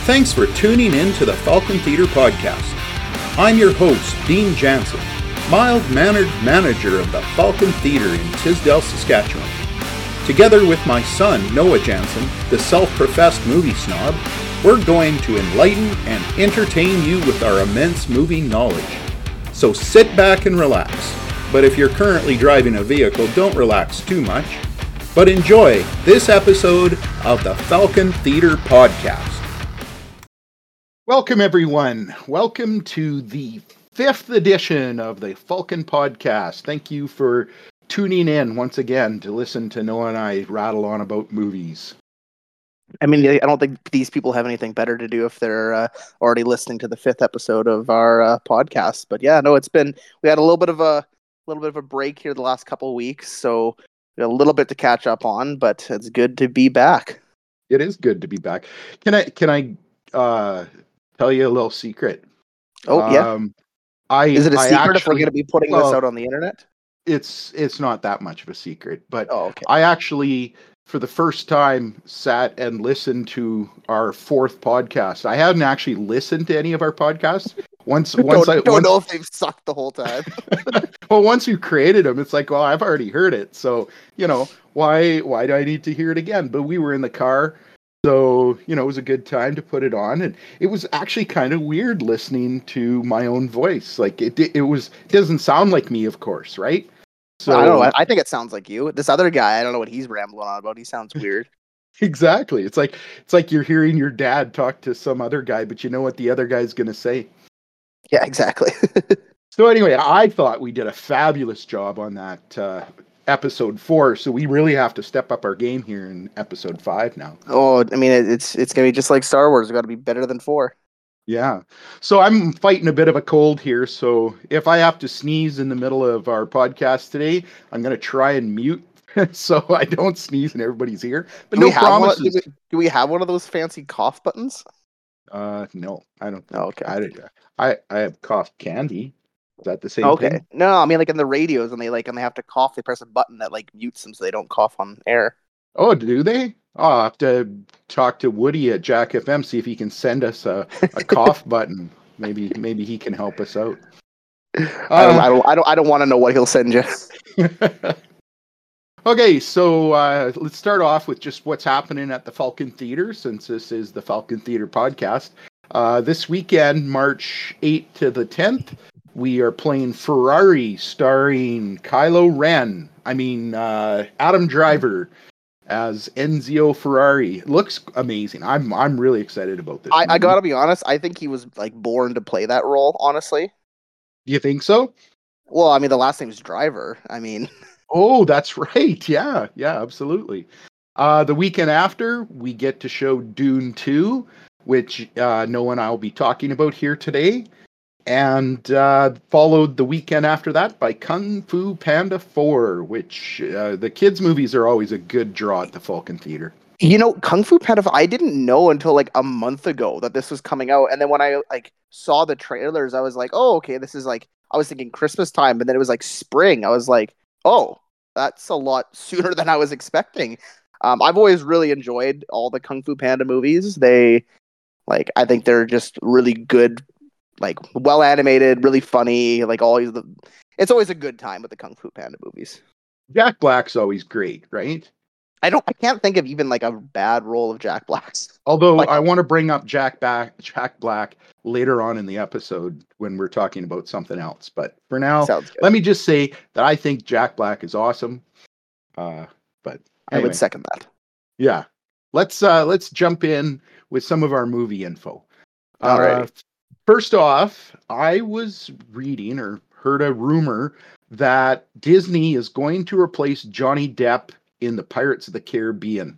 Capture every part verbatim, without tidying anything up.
Thanks for tuning in to the Falcon Theatre Podcast. I'm your host, Dean Jansen, mild-mannered manager of the Falcon Theatre in Tisdale, Saskatchewan. Together with my son, Noah Jansen, the self-professed movie snob, we're going to enlighten and entertain you with our immense movie knowledge. So sit back and relax. But if you're currently driving a vehicle, don't relax too much. But enjoy this episode of the Falcon Theatre Podcast. Welcome, everyone. Welcome to the fifth edition of the Falcon Podcast. Thank you for tuning in once again to listen to Noah and I rattle on about movies. I mean, I don't think these people have anything better to do if they're uh, already listening to the fifth episode of our uh, podcast. But yeah, no, it's been, we had a little bit of a little bit of a break here the last couple of weeks, so we got a little bit to catch up on. But it's good to be back. It is good to be back. Can I can I uh, tell you a little secret? Oh yeah. Um, I is it a I secret actually, if we're going to be putting well, this out on the internet? It's it's not that much of a secret, but oh, okay. I actually, for the first time, sat and listened to our fourth podcast. I hadn't actually listened to any of our podcasts. Once, once don't, I don't once, know if they've sucked the whole time. well, once you created them, it's like, well, I've already heard it, so you know why why do I need to hear it again? But we were in the car, so you know it was a good time to put it on, and it was actually kind of weird listening to my own voice. Like it, it was it doesn't sound like me, of course, right? So I don't know. I think it sounds like you. This other guy, I don't know what he's rambling on about. He sounds weird. Exactly. It's like it's like you're hearing your dad talk to some other guy, but you know what the other guy's going to say. Yeah, exactly. So anyway, I thought we did a fabulous job on that uh, episode four. So we really have to step up our game here in episode five now. Oh, I mean, it's it's going to be just like Star Wars. We've got to be better than four. Yeah. So I'm fighting a bit of a cold here. So if I have to sneeze in the middle of our podcast today, I'm going to try and mute so I don't sneeze in everybody's ear. But do no we have promises. One, do, we, do we have one of those fancy cough buttons? Uh, no, I don't. Oh, okay. I, I, I have cough candy. Is that the same okay. thing? No, I mean like in the radios, and they like and they have to cough. They press a button that like mutes them so they don't cough on air. Oh, do they? Oh, I'll have to talk to Woody at Jack F M, see if he can send us a, a cough button. Maybe maybe he can help us out. Uh, I don't I don't I don't I don't want to know what he'll send you. Okay, so uh, let's start off with just what's happening at the Falcon Theatre, since this is the Falcon Theatre Podcast. Uh, this weekend, March eighth to the tenth, we are playing Ferrari, starring Kylo Ren. I mean, uh, Adam Driver as Enzo Ferrari. It looks amazing. I'm I'm really excited about this. I, I gotta be honest. I think he was like born to play that role. Honestly, do you think so? Well, I mean, the last name is Driver. I mean. Oh, that's right. Yeah, yeah, absolutely. Uh, the weekend after, we get to show Dune two, which uh, Noah and I will be talking about here today. And uh, followed the weekend after that by Kung Fu Panda four, which uh, the kids' movies are always a good draw at the Falcon Theatre. You know, Kung Fu Panda, I didn't know until like a month ago that this was coming out. And then when I like saw the trailers, I was like, oh, okay, this is like, I was thinking Christmas time, but then it was like spring. I was like, oh, that's a lot sooner than I was expecting. Um, I've always really enjoyed all the Kung Fu Panda movies. They, like, I think they're just really good, like, well animated, really funny. Like, always the, it's always a good time with the Kung Fu Panda movies. Jack Black's always great, right? I don't, I can't think of even like a bad role of Jack Black's. Although like, I want to bring up Jack Back, Jack Black later on in the episode when we're talking about something else. But for now, let me just say that I think Jack Black is awesome. Uh, but anyway, I would second that. Yeah, let's uh, let's jump in with some of our movie info. All uh, right. First off, I was reading or heard a rumor that Disney is going to replace Johnny Depp in the Pirates of the Caribbean.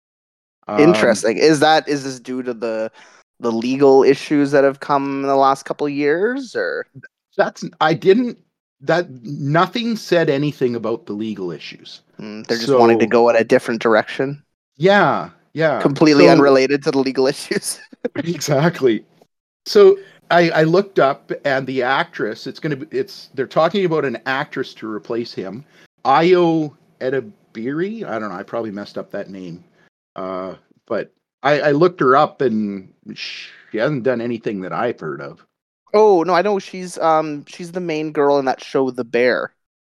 Um, Interesting. Is that is this due to the the legal issues that have come in the last couple of years, or that's I didn't that nothing said anything about the legal issues. Mm, they're just so, wanting to go in a different direction. Yeah, yeah, completely so, unrelated to the legal issues. Exactly. So I, I looked up, and the actress. It's gonna be. It's they're talking about an actress to replace him. Ayo Edebiri. I don't know. I probably messed up that name. Uh, but I, I looked her up, and she hasn't done anything that I've heard of. Oh no, I know she's um she's the main girl in that show, The Bear.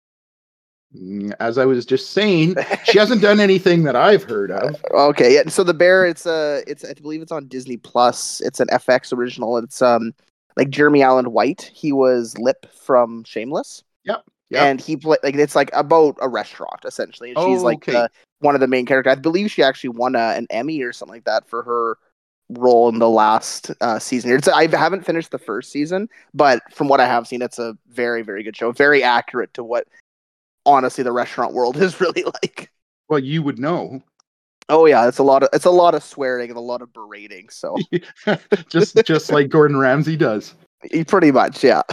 Mm, As I was just saying, she hasn't done anything that I've heard of. Okay, yeah. So The Bear, it's a, it's I believe it's on Disney Plus. It's an F X original. It's um like Jeremy Allen White. He was Lip from Shameless, Yep, yep. and he play like it's like about a restaurant essentially, and she's Oh, like okay. the one of the main characters. I believe she actually won a, an Emmy or something like that for her role in the last uh, season. It's I haven't finished the first season, but from what I have seen, it's a very very good show. Very accurate to what honestly the restaurant world is really like. Well, you would know. Oh yeah, it's a lot of it's a lot of swearing and a lot of berating. So just just like Gordon Ramsay does. pretty much, yeah.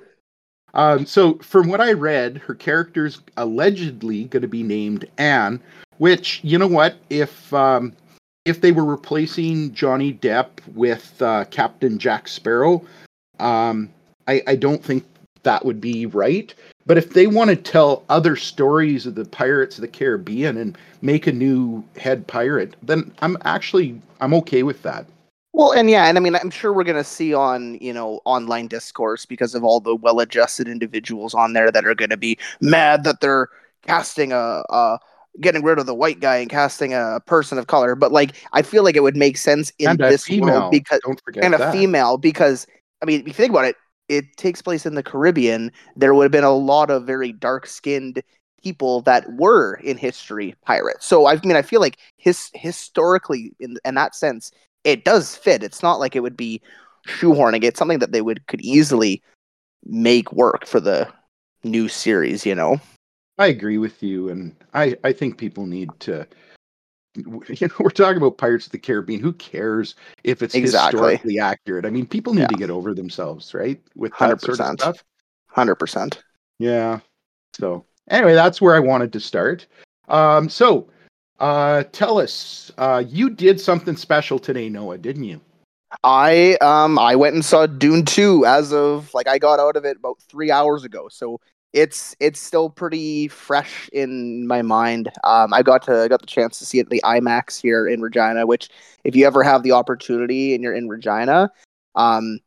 Um, so from what I read, her character's allegedly going to be named Anne, which, you know what, if um, if they were replacing Johnny Depp with uh, Captain Jack Sparrow, um, I, I don't think that would be right. But if they want to tell other stories of the Pirates of the Caribbean and make a new head pirate, then I'm actually I'm okay with that. Well, and yeah, and I mean, I'm sure we're gonna see on, you know, online discourse because of all the well-adjusted individuals on there that are gonna be mad that they're casting a, a getting rid of the white guy and casting a person of color. But like, I feel like it would make sense in And a this world female, because don't forget and a that. female because I mean, if you think about it, it takes place in the Caribbean. There would have been a lot of very dark-skinned people that were in history pirates. So I mean, I feel like his historically in in that sense it does fit. It's not like it would be shoehorning. It's something that they would could easily make work for the new series, you know? I agree with you, and I, I think people need to. You know, we're talking about Pirates of the Caribbean. Who cares if it's Exactly. historically accurate? I mean, people need Yeah. to get over themselves, right? With that sort of one hundred percent. stuff. one hundred percent. Yeah. So anyway, that's where I wanted to start. Um, so uh, tell us, uh, you did something special today, Noah, didn't you? I um I went and saw Dune two as of like I got out of it about three hours ago. So it's it's still pretty fresh in my mind. Um, I got to I got the chance to see it at the IMAX here in Regina, which if you ever have the opportunity and you're in Regina, um,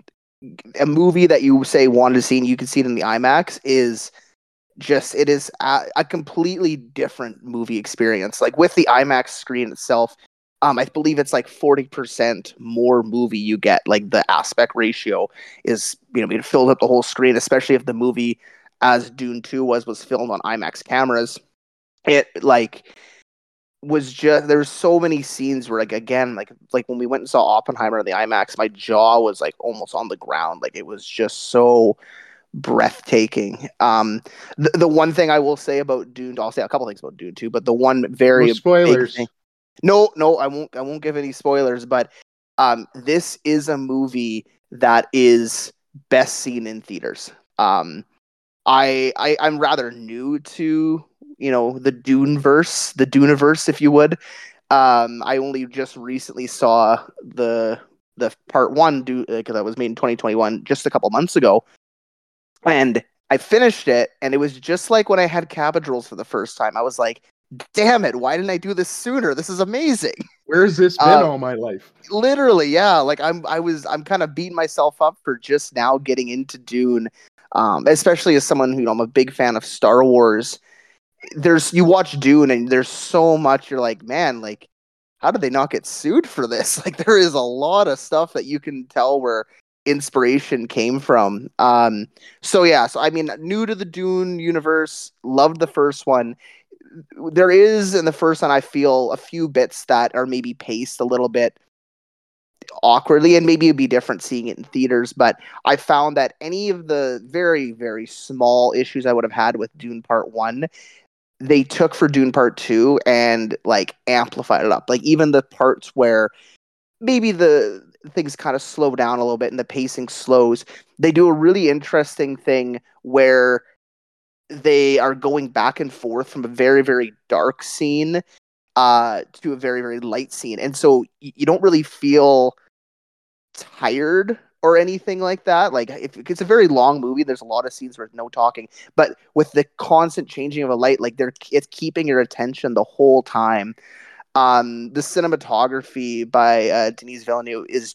a movie that you say wanted to see and you can see it in the IMAX is just it is a, a completely different movie experience. Like with the IMAX screen itself, um, I believe it's like forty percent more movie you get. Like the aspect ratio is, you know, it filled up the whole screen, especially if the movie, as Dune two was, was filmed on IMAX cameras. It like was just there's so many scenes where like again like like when we went and saw Oppenheimer in the IMAX, my jaw was like almost on the ground. Like it was just so breathtaking. Um, the, the one thing I will say about Dune, I'll say a couple things about Dune too, but the one No very big spoilers. thing. No, no, I won't. I won't give any spoilers. But um, this is a movie that is best seen in theaters. Um, I, I I'm rather new to you know the Dune verse, the Duneverse, if you would. Um, I only just recently saw the the part one because uh, that was made in twenty twenty-one, just a couple months ago, and I finished it, and it was just like when I had Cabbages for the first time. I was like, "Damn it! Why didn't I do this sooner? This is amazing." Where's this been Uh, all my life? literally, yeah. Like I'm, I was, I'm kind of beating myself up for just now getting into Dune, um, especially as someone who you know, I'm a big fan of Star Wars. There's you watch Dune, and there's so much. You're like, man, like, how did they not get sued for this? Like, there is a lot of stuff that you can tell where inspiration came from. Um, so yeah, so I mean, new to the Dune universe, loved the first one. There is in the first one, I feel a few bits that are maybe paced a little bit awkwardly, and maybe it'd be different seeing it in theaters. But I found that any of the very, very small issues I would have had with Dune Part One, they took for Dune Part Two and like amplified it up. Like even the parts where maybe the things kind of slow down a little bit and the pacing slows, they do a really interesting thing where they are going back and forth from a very, very dark scene uh, to a very, very light scene. And so y- you don't really feel tired or anything like that. Like if it's a very long movie, there's a lot of scenes with no talking, but with the constant changing of a light, like they're it's keeping your attention the whole time. Um, the cinematography by uh, Denis Villeneuve is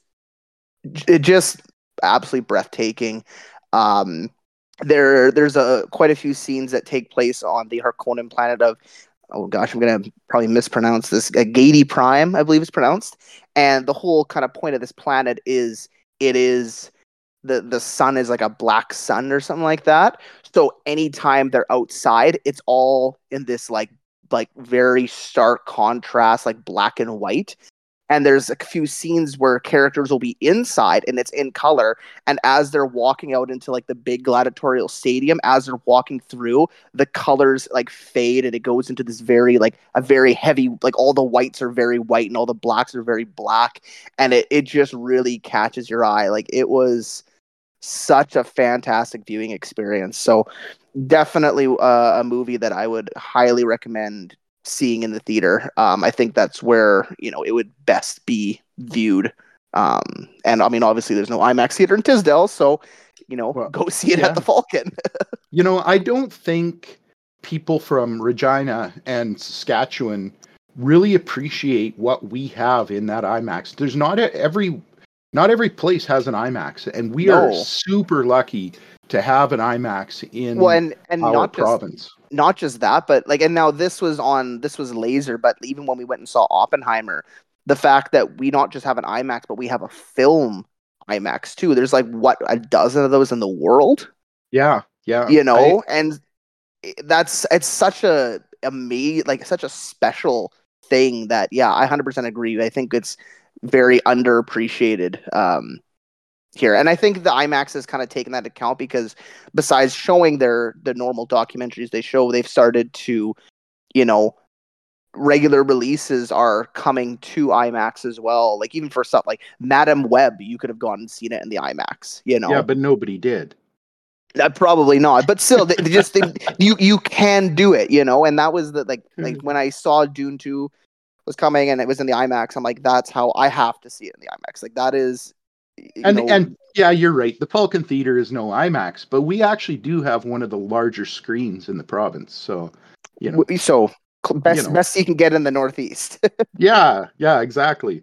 j- just absolutely breathtaking. Um, there, there's a quite a few scenes that take place on the Harkonnen planet of, oh gosh, I'm gonna probably mispronounce this. Uh, Gadi Prime, I believe it's pronounced. And the whole kind of point of this planet is it is the the sun is like a black sun or something like that. So anytime they're outside, it's all in this like like very stark contrast, like black and white. And there's a few scenes where characters will be inside and it's in color. And as they're walking out into like the big gladiatorial stadium, as they're walking through, the colors like fade and it goes into this very like a very heavy, like all the whites are very white and all the blacks are very black. And it, it just really catches your eye. Like it was such a fantastic viewing experience. So definitely uh, a movie that I would highly recommend seeing in the theater. Um, I think that's where, you know, it would best be viewed. Um, and I mean, obviously there's no IMAX theater in Tisdale, so, you know, Well, go see it yeah. at the Falcon. You know, I don't think people from Regina and Saskatchewan really appreciate what we have in that IMAX. There's not a, every not every place has an IMAX, and we No. are super lucky to have an IMAX in Well, and, and our not just province. not just that, but like, and now this was on this was laser, but even when we went and saw Oppenheimer, the fact that we not just have an IMAX, but we have a film IMAX too. There's like what, a dozen of those in the world, Yeah, yeah. you I, know, and that's it's such a amazing, like such a special thing that yeah, I one hundred percent agree. I think it's very underappreciated um, here, and I think the IMAX has kind of taken that account because besides showing their the normal documentaries they show, they've started to, you know, regular releases are coming to IMAX as well. Like even for stuff like Madam Web, you could have gone and seen it in the IMAX. You know, yeah, but nobody did. Uh, probably not, but still, they, they just they, you you can do it, you know. And that was the like like when I saw Dune two was coming and it was in the IMAX, I'm like, that's how I have to see it in the IMAX. Like that is, you And know, and yeah, you're right. The Falcon Theater is no IMAX, but we actually do have one of the larger screens in the province. So, you know, w- so cl- best you know, best you can get in the Northeast. yeah, yeah, exactly.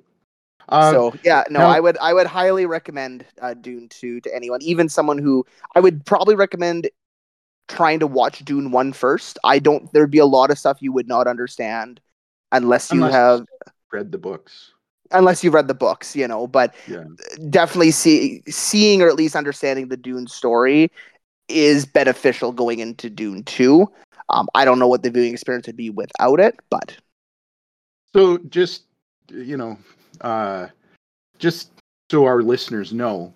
Uh, So yeah, no, now, I would I would highly recommend uh, Dune two to anyone, even someone who I would probably recommend trying to watch Dune one first. I don't. There'd be a lot of stuff you would not understand unless you unless have read the books, unless you've read the books, you know. But yeah. definitely see seeing or at least understanding the Dune story is beneficial going into Dune two. Um, I don't know what the viewing experience would be without it, but So just you know, uh, just so our listeners know,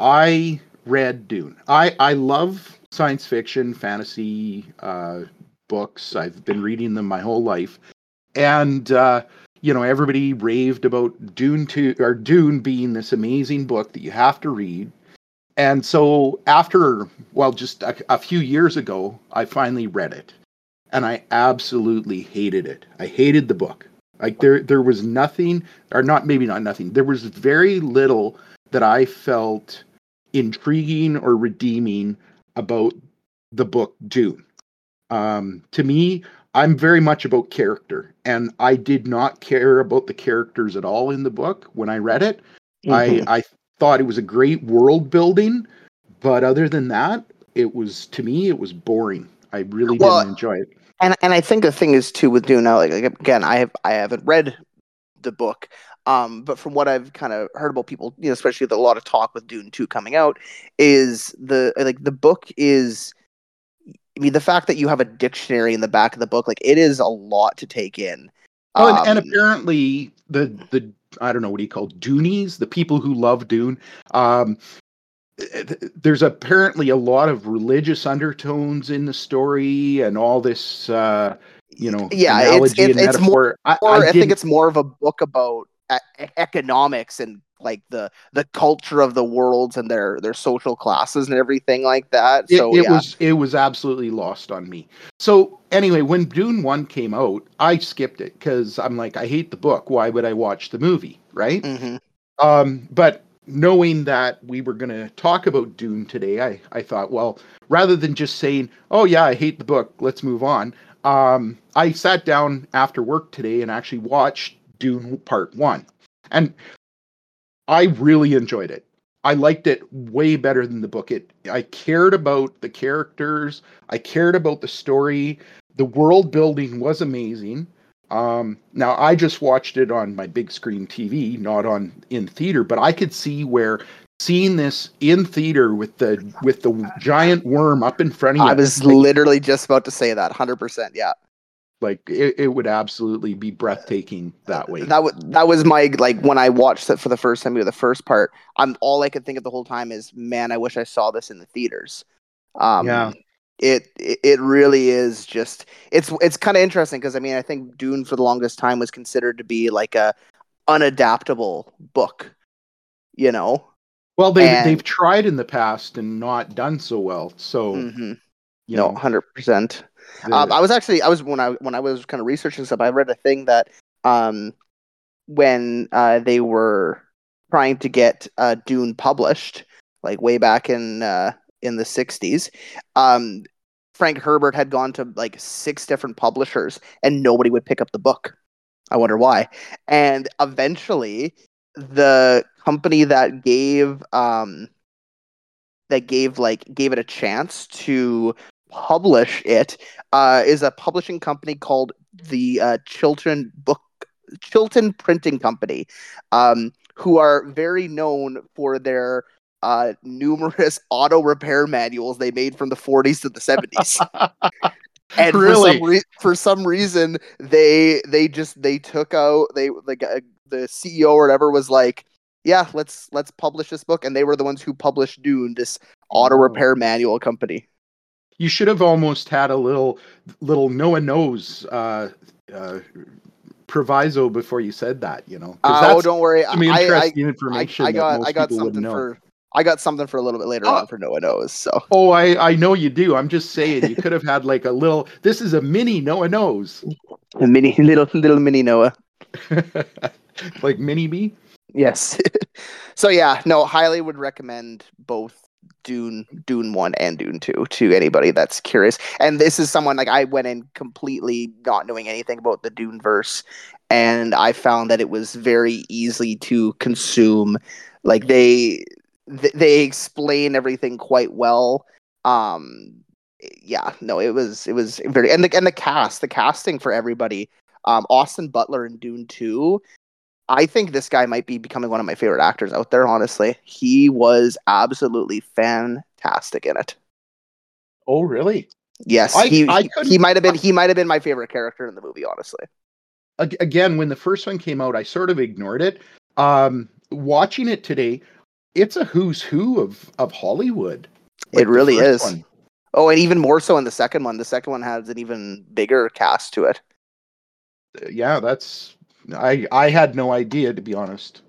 I read Dune. I I love science fiction, fantasy uh, books. I've been reading them my whole life, and uh, you know, everybody raved about Dune two or Dune being this amazing book that you have to read. And so after, well, just a, a few years ago, I finally read it, and I absolutely hated it. I hated the book. Like there, there was nothing, or not maybe not nothing. There was very little that I felt intriguing or redeeming about the book Dune. Um, to me, I'm very much about character, and I did not care about the characters at all in the book when I read it. I mm-hmm. I thought it was a great world building, but other than that, it was to me it was boring. I really well, didn't enjoy it. and and I think the thing is too with Dune now, like, like again, I have I haven't read the book, um, but from what I've kind of heard about people, you know, especially with a lot of talk with Dune two coming out, is the like the book is. I mean, the fact that you have a dictionary in the back of the book, like it is a lot to take in. Oh, and, and Um, apparently the the I don't know what do you call Doonies, the people who love Dune. Um, there's apparently a lot of religious undertones in the story and all this, uh, you know, yeah, it's analogy it's and it's more. metaphor. I, I I think didn't. it's more of a book about e- e- economics and like the the culture of the worlds and their their social classes and everything like that. It, So it yeah, was it was absolutely lost on me. So anyway, when Dune one came out, I skipped it because I'm like, I hate the book. Why would I watch the movie? Right? mm-hmm. Um, but knowing that we were going to talk about Dune today, I, I thought, well, rather than just saying, oh, yeah, I hate the book, let's move on, um, I sat down after work today and actually watched Dune Part One, and I really enjoyed it. I liked it way better than the book. It I cared about the characters. I cared about the story. The world building was amazing. Um, now I just watched it on my big screen T V, not on in theater, but I could see where seeing this in theater with the with the giant worm up in front of you, I was like, literally just about to say that. one hundred percent. Yeah. like it, it would absolutely be breathtaking that way. That was that was my like when I watched it for the first time, the first part. I'm all I could think of the whole time is, man, I wish I saw this in the theaters. Um, Yeah. it it it really is just it's it's kind of interesting because I mean I think Dune for the longest time was considered to be like a unadaptable book, you know. Well, they've And they've tried in the past and not done so well. So mhm. you No, know, one hundred percent. the, Um, I was actually I was when I when I was kind of researching stuff, I read a thing that um when uh, they were trying to get uh, Dune published, like way back in uh, in the sixties, um, Frank Herbert had gone to like six different publishers, and nobody would pick up the book. I wonder why. And eventually, the company that gave um, that gave like gave it a chance to publish it uh, is a publishing company called the uh, Chilton Book Chilton Printing Company, um, who are very known for their uh, numerous auto repair manuals they made from the forties to the seventies. And really? for some re- for some reason, they they just they took out they like uh, the C E O or whatever was like, yeah, let's let's publish this book, and they were the ones who published Dune, this auto Wow. repair manual company. You should have almost had a little little Noah knows uh, uh, proviso before you said that, you know. Uh, That's oh, don't worry, some I interesting I, information I, I that got most I got people wouldn't something know. for I got something for a little bit later Oh. on for Noah knows. So Oh, I, I know you do. I'm just saying you could have had like a little. This is a mini Noah knows. a mini little little mini Noah. Like mini me. Yes. So yeah, no, highly would recommend both Dune Dune one and Dune two to anybody that's curious. And this is someone like I went in completely not knowing anything about the Dune verse, and I found that it was very easy to consume. Like they th- they explain everything quite well. Um yeah, no, it was it was very and the and the cast, the casting for everybody. Um Austin Butler in Dune two, I think this guy might be becoming one of my favorite actors out there, honestly. He was absolutely fantastic in it. Oh, really? Yes, I, he I he, couldn't. he might have been he might have been my favorite character in the movie, honestly. Again, when the first one came out, I sort of ignored it. Um, watching it today, it's a who's who of of Hollywood. Like it really is. One. Oh, and even more so in the second one. The second one has an even bigger cast to it. Yeah, that's I I had no idea, to be honest.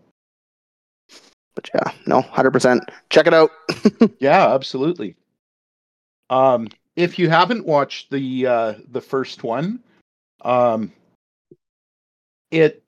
But yeah, no, one hundred percent. Check it out. Yeah, absolutely. Um, if you haven't watched the uh, the first one, um, it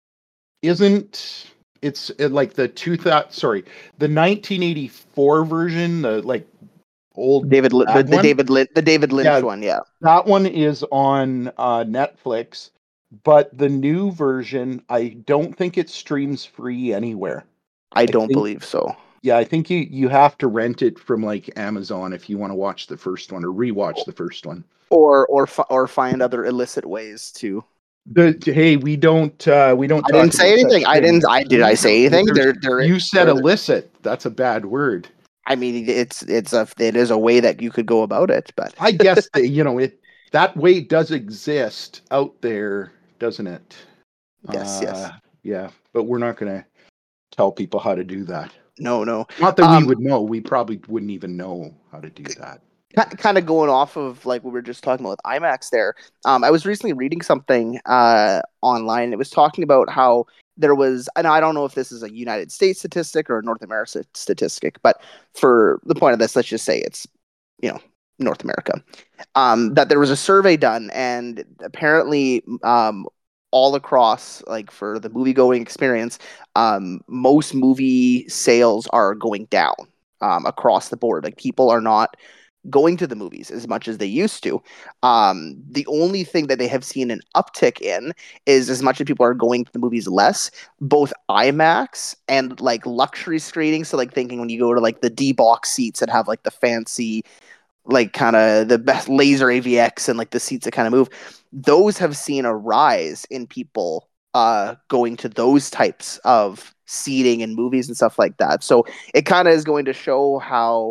isn't. It's it, like the two thousand. Sorry, the nineteen eighty-four version. The like old David the, the David Lin- the David Lynch yeah, one. Yeah, that one is on uh, Netflix. But the new version, I don't think it streams free anywhere. I don't I think, believe so. Yeah, I think you, you have to rent it from like Amazon if you want to watch the first one or rewatch the first one, or or or find other illicit ways to. The hey, we don't uh, we don't. I talk didn't say anything. I didn't. I did. I say anything? There, there. You said illicit. That's a bad word. I mean, it's it's a it is a way that you could go about it, but I guess that, you know it that way does exist out there, doesn't it? Yes, uh, yes. Yeah, but we're not going to tell people how to do that. No, no. Not that um, we would know. We probably wouldn't even know how to do that. Kind of going off of like what we were just talking about with IMAX there. Um, I was recently reading something uh, online. It was talking about how there was, and I don't know if this is a United States statistic or a North America statistic, but for the point of this, let's just say it's, you know, North America. Um, that there was a survey done, and apparently um, all across, like for the movie going experience, um, most movie sales are going down um, across the board. Like people are not going to the movies as much as they used to. Um, the only thing that they have seen an uptick in is as much as people are going to the movies less, both IMAX and like luxury screenings. So like thinking when you go to like the D box seats that have like the fancy, like kind of the best laser A V X and like the seats that kind of move, those have seen a rise in people uh, going to those types of seating and movies and stuff like that. So it kind of is going to show how,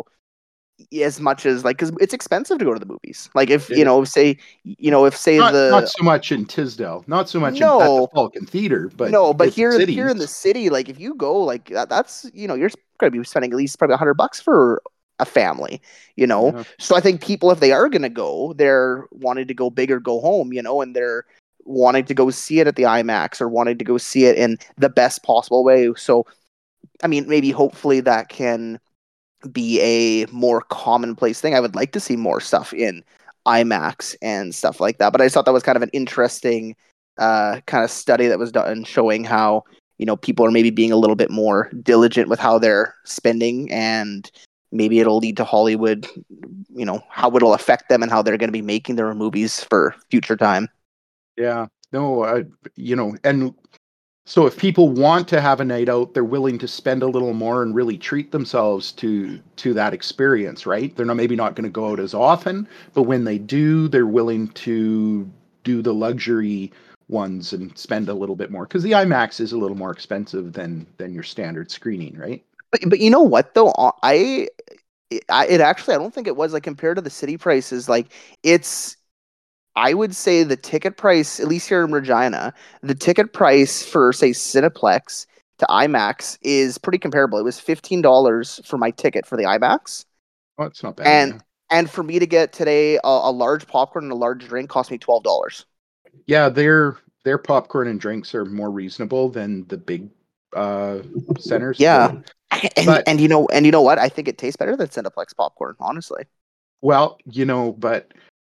as much as like, because it's expensive to go to the movies. Like if It you is. know, say you know, if say Not not the so much in Tisdale, not so much in, at the no, Falcon Theater, but no, but in the here here in the cities. city, like if you go, like that, that's you know, you're going to be spending at least probably a hundred bucks for a family, you know. Yeah. So I think people, if they are going to go, they're wanting to go big or go home, you know, and they're wanting to go see it at the IMAX or wanting to go see it in the best possible way. So, I mean, maybe hopefully that can be a more commonplace thing. I would like to see more stuff in IMAX and stuff like that. But I just thought that was kind of an interesting uh, kind of study that was done showing how, you know, people are maybe being a little bit more diligent with how they're spending, and maybe it'll lead to Hollywood, you know, how it'll affect them and how they're going to be making their movies for future time. Yeah. No, I, you know, and so if people want to have a night out, they're willing to spend a little more and really treat themselves to to that experience, right? They're not maybe not going to go out as often, but when they do, they're willing to do the luxury ones and spend a little bit more, because the IMAX is a little more expensive than than your standard screening, right? But but you know what though, I, I it actually I don't think it was like compared to the city prices. Like it's I would say the ticket price, at least here in Regina, the ticket price for, say, Cineplex to IMAX is pretty comparable. It was fifteen dollars for my ticket for the IMAX. Oh, it's not bad, And yeah. and for me to get today a, a large popcorn and a large drink cost me twelve dollars. Yeah, their their popcorn and drinks are more reasonable than the big uh centers, Yeah. but And but and you know and you know what? I think it tastes better than Cineplex popcorn, honestly. well, you know, but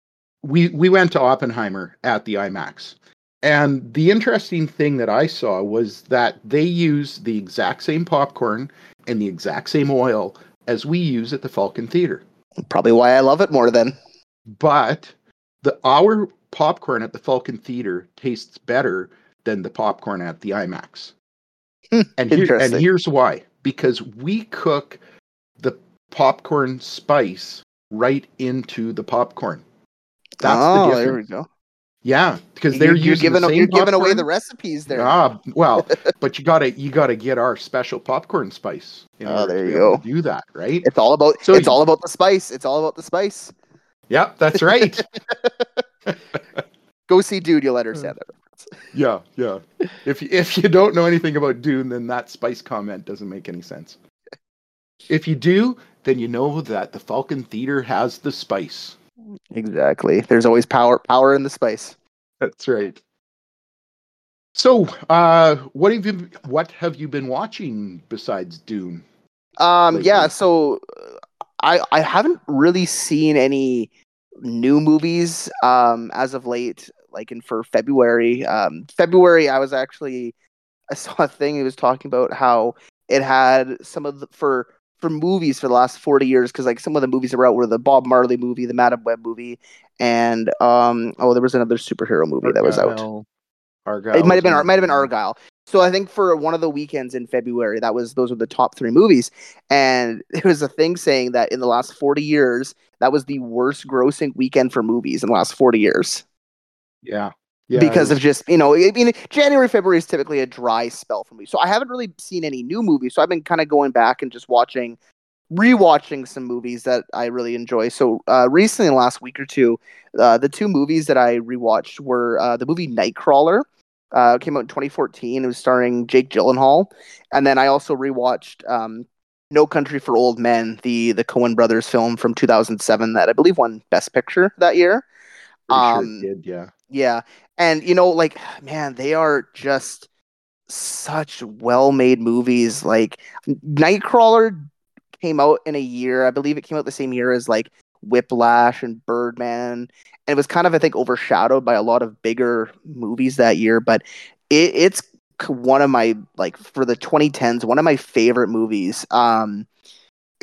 we we went to Oppenheimer at the IMAX. And the interesting thing that I saw was that they use the exact same popcorn and the exact same oil as we use at the Falcon Theater. Probably why I love it more then. But the our popcorn at the Falcon Theater tastes better than the popcorn at the IMAX. And here and Interesting. here's why. Because we cook the popcorn spice right into the popcorn. That's the Oh, difference. there we go. Yeah, because You're, they're you're using giving the same you're giving away popcorn. the recipes there. Ah, well, but you gotta you gotta get our special popcorn spice in Oh, order there to be you able go. to do that, right? It's all about So it's you- all about the spice. It's all about the spice. Yep, that's right. Go see Dude, you'll understand that reference. Yeah, yeah. If if you don't know anything about Dune, then that spice comment doesn't make any sense. If you do, then you know that the Falcon Theater has the spice. Exactly. There's always power power in the spice. That's right. So, uh, what have you what have you been watching besides Dune? Um lately? yeah, so uh, I I haven't really seen any new movies um as of late, like in for February. Um February I was actually I saw a thing it was talking about how it had some of the for for movies for the last forty years, because like some of the movies that were out were the Bob Marley movie, the Madam Web movie, and um oh there was another superhero movie that was out. Argyle. Argyle It might have was been one Ar- of might have been them. Argyle. So I think for one of the weekends in February, that was those were the top three movies, and there was a thing saying that in the last forty years, that was the worst grossing weekend for movies in the last forty years. Yeah. Yeah. Because it of just, you know, I mean, January, February is typically a dry spell for me. So I haven't really seen any new movies. So I've been kind of going back and just watching, rewatching some movies that I really enjoy. So uh, recently, in the last week or two, uh, the two movies that I rewatched were uh, the movie Nightcrawler. Uh, it came out in twenty fourteen. It was starring Jake Gyllenhaal. And then I also rewatched um, No Country for Old Men, the the Coen brothers film from two thousand seven that I believe won Best Picture that year. Pretty sure it Um, did, yeah. yeah. And, you know, like, man, they are just such well-made movies. Like, Nightcrawler came out in a year. I believe it came out the same year as, like, Whiplash and Birdman. And it was kind of, I think, overshadowed by a lot of bigger movies that year. But it, it's one of my, like, for the twenty tens, one of my favorite movies. Um,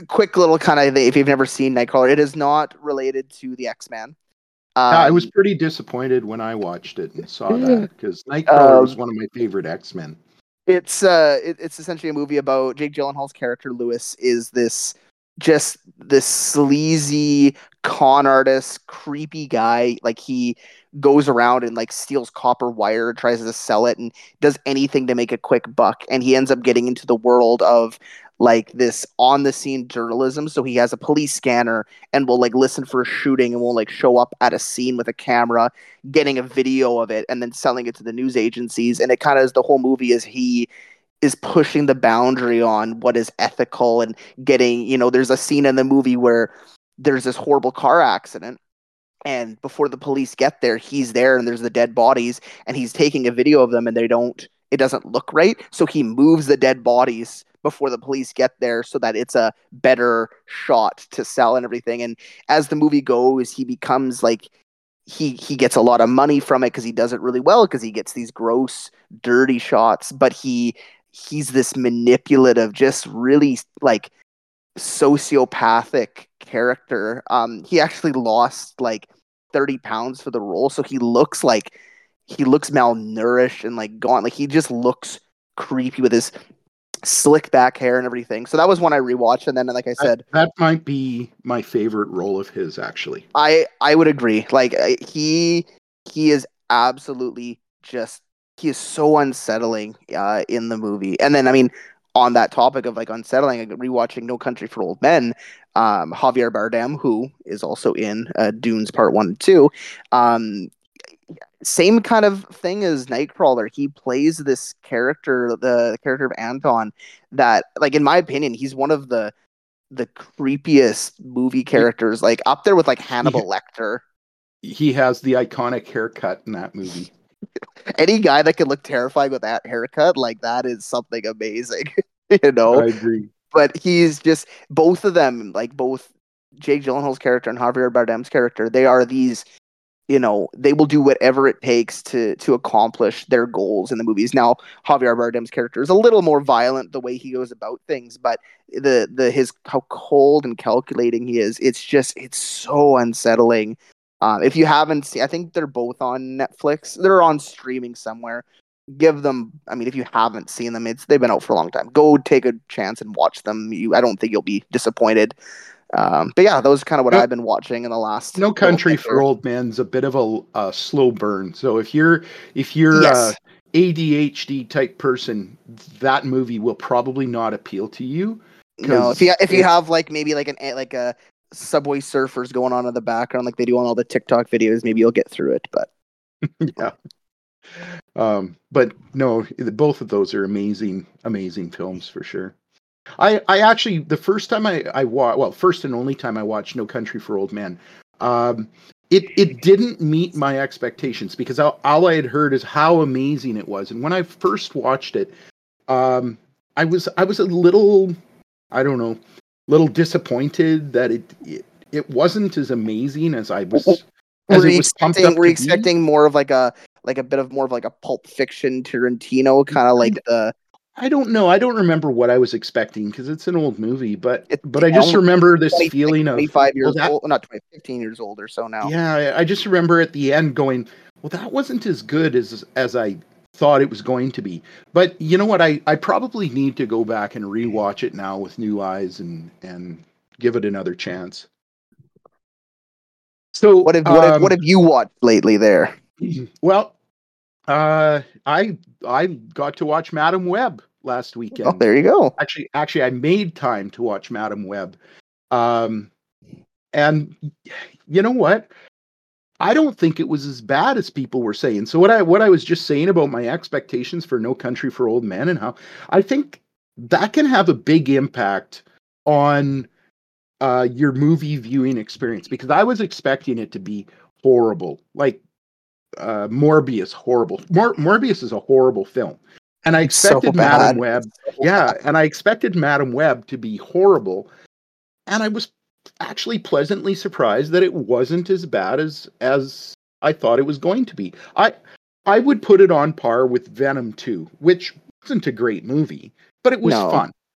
quick little kind of, if you've never seen Nightcrawler, it is not related to the X-Men. Um, yeah, I was pretty disappointed when I watched it and saw that, because Nightcrawler um, was one of my favorite X-Men. It's uh, it, it's essentially a movie about Jake Gyllenhaal's character Lewis is this just this sleazy con artist, creepy guy. Like he goes around and like steals copper wire, tries to sell it, and does anything to make a quick buck. And he ends up getting into the world of like this on the scene journalism. So he has a police scanner and will like listen for a shooting and will like show up at a scene with a camera, getting a video of it and then selling it to the news agencies. And it kind of is the whole movie is he is pushing the boundary on what is ethical and getting, you know, there's a scene in the movie where there's this horrible car accident. And before the police get there, he's there and there's the dead bodies and he's taking a video of them and they don't, it doesn't look right. So he moves the dead bodies before the police get there so that it's a better shot to sell and everything. And as the movie goes, he becomes like, he he gets a lot of money from it because he does it really well because he gets these gross, dirty shots. But he he's this manipulative, just really like sociopathic character. Um, he actually lost like thirty pounds for the role, so he looks like he looks malnourished and like gone. Like he just looks creepy with his slick back hair and everything. So that was one I rewatched, and then like I said, that, that might be my favorite role of his, actually. I I would agree. Like he he is absolutely just he is so unsettling uh, in the movie. And then I mean, on that topic of like unsettling, like, rewatching No Country for Old Men, um, Javier Bardem, who is also in uh, Dunes Part One and Two, um, same kind of thing as Nightcrawler. He plays this character, the, the character of Anton, that, like, in my opinion, he's one of the the creepiest movie characters, like up there with like Hannibal Lecter. He has the iconic haircut in that movie. Any guy that can look terrifying with that haircut, like that is something amazing, you know? I agree. But he's just, both of them, like both Jake Gyllenhaal's character and Javier Bardem's character, they are these, you know, they will do whatever it takes to to accomplish their goals in the movies. Now, Javier Bardem's character is a little more violent the way he goes about things, but the the his how cold and calculating he is, it's just it's so unsettling. Um, if you haven't seen, I think they're both on Netflix. They're on streaming somewhere. Give them. I mean, if you haven't seen them, it's they've been out for a long time. Go take a chance and watch them. You, I don't think you'll be disappointed. Um, but yeah, those are kind of what no, I've been watching in the last. No Country for Old Men's a bit of a, a slow burn. So if you're if you're yes. a A D H D type person, that movie will probably not appeal to you. No, if you if you have like maybe like an like a Subway Surfers going on in the background like they do on all the TikTok videos, maybe you'll get through it. But yeah, um, but no, both of those are amazing, amazing films for sure. I, I actually, the first time I, I watched, well, first and only time I watched No Country for Old Men, um, it, it didn't meet my expectations because all, all I had heard is how amazing it was. And when I first watched it, um, I was, I was a little, I don't know, little disappointed that it, it, it wasn't as amazing as I was, as were it you was pumped expecting, up were you to be. expecting more of like a, like a bit of more of like a Pulp Fiction Tarantino kind of like the, I don't know. I don't remember what I was expecting because it's an old movie, but it's but I just remember this twenty, feeling like of twenty-five years well, that, old, not twenty, fifteen years old or so now. Yeah, I just remember at the end going, well, that wasn't as good as as I thought it was going to be. But you know what? I, I probably need to go back and rewatch it now with new eyes and and give it another chance. So what have what have, um, what have you watched lately there? Well, uh, I I got to watch Madam Web last weekend. Oh, there you go. Actually, actually, I made time to watch Madam Web, um, and you know what? I don't think it was as bad as people were saying. So what I what I was just saying about my expectations for No Country for Old Men and how I think that can have a big impact on uh, your movie viewing experience because I was expecting it to be horrible, like. Uh, Morbius, horrible. Mor- Morbius is a horrible film, and I expected so Madam Web. So yeah, and I expected Madam Web to be horrible, and I was actually pleasantly surprised that it wasn't as bad as as I thought it was going to be. I I would put it on par with Venom two, which wasn't a great movie, but it was no. fun.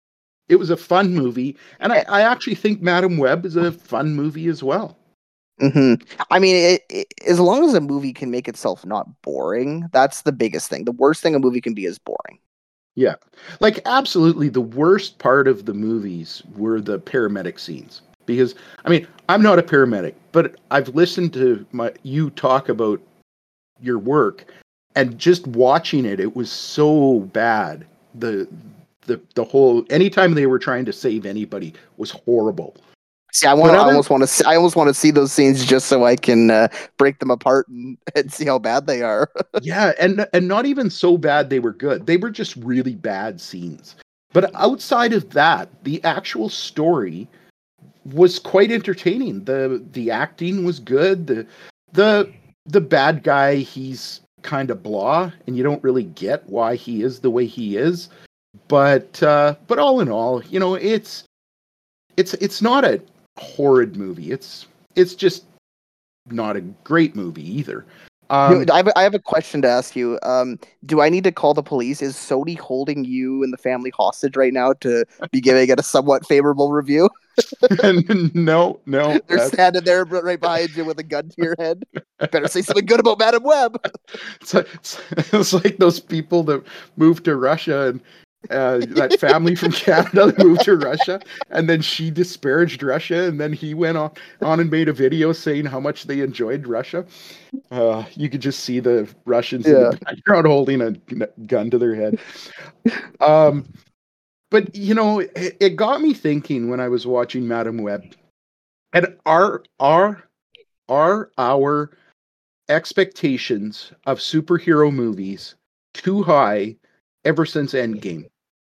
It was a fun movie, and I, I actually think Madam Web is a fun movie as well. Mm-hmm. I mean, it, it, as long as a movie can make itself not boring, that's the biggest thing. The worst thing a movie can be is boring. Yeah, like absolutely the worst part of the movies were the paramedic scenes. Because I mean, I'm not a paramedic, but I've listened to my you talk about your work, and just watching it, it was so bad. The the the whole anytime they were trying to save anybody was horrible. See, I want. I almost want to. I almost want to see those scenes just so I can uh, break them apart and, and see how bad they are. Yeah, and and not even so bad they were good. They were just really bad scenes. But outside of that, the actual story was quite entertaining. The the acting was good. The the the bad guy, he's kind of blah, and you don't really get why he is the way he is. But uh, but all in all, you know, it's it's it's not a horrid movie. It's it's just not a great movie either. Um, I have, I have a question to ask you. Um, do I need to call the police? Is Sony holding you and the family hostage right now to be giving it a somewhat favorable review? no, no. They're standing there right behind you with a gun to your head. Better say something good about Madam Web. It's, it's, it's like those people that moved to Russia and uh, that family from Canada that moved to Russia, and then she disparaged Russia, and then he went on, on and made a video saying how much they enjoyed Russia. Uh, you could just see the Russians yeah. in the background holding a gun to their head. Um, but, you know, it, it got me thinking when I was watching Madam Web, and are, are, are our expectations of superhero movies too high ever since Endgame?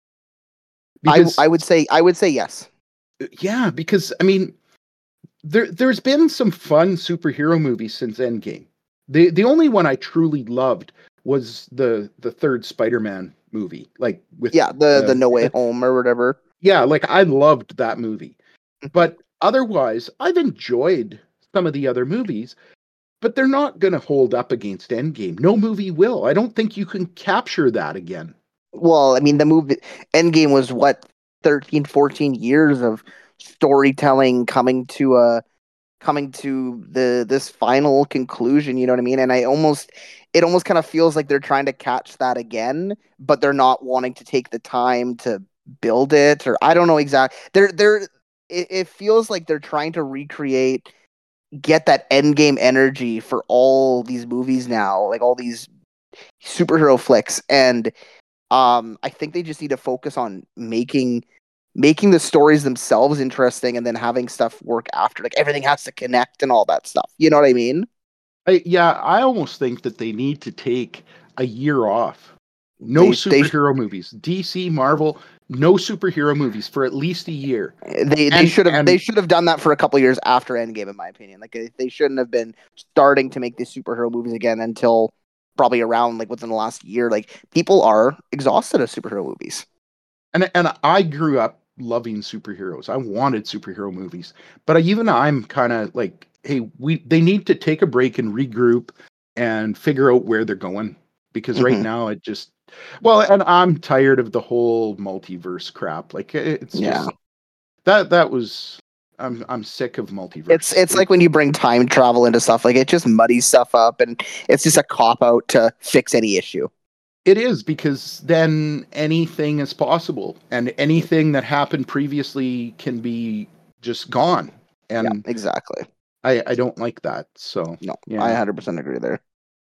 Because, I I would say I would say yes. Yeah, because I mean, there there's been some fun superhero movies since Endgame. The the only one I truly loved was the the third Spider-Man movie, like with yeah the uh, the No Way Home or whatever. Yeah, like I loved that movie, but otherwise I've enjoyed some of the other movies. But they're not going to hold up against Endgame. No movie will. I don't think you can capture that again. Well, I mean, the movie Endgame was what thirteen, fourteen years of storytelling coming to a coming to the this final conclusion. You know what I mean? And I almost it almost kind of feels like they're trying to catch that again, but they're not wanting to take the time to build it, or I don't know exactly. They're they're it, it feels like they're trying to recreate. Get that Endgame energy for all these movies now, like all these superhero flicks, and um, I think they just need to focus on making making the stories themselves interesting, and then having stuff work after. Like everything has to connect and all that stuff. You know what I mean? I, yeah, I almost think that they need to take a year off. No they, superhero they, movies. D C, Marvel. No superhero movies for at least a year. They they should have they should have done that for a couple years after Endgame, in my opinion. Like they shouldn't have been starting to make these superhero movies again until probably around like within the last year. Like people are exhausted of superhero movies. And and I grew up loving superheroes. I wanted superhero movies, but even I'm kind of like, hey, we they need to take a break and regroup and figure out where they're going, because mm-hmm. right now it just. Well, and I'm tired of the whole multiverse crap. Like it's yeah. just that that was I'm I'm sick of multiverse. It's it's like when you bring time travel into stuff, like it just muddies stuff up, and it's just a cop out to fix any issue. It is, because then anything is possible, and anything that happened previously can be just gone. And yeah, exactly. I I don't like that. So no, yeah. I one hundred percent agree there.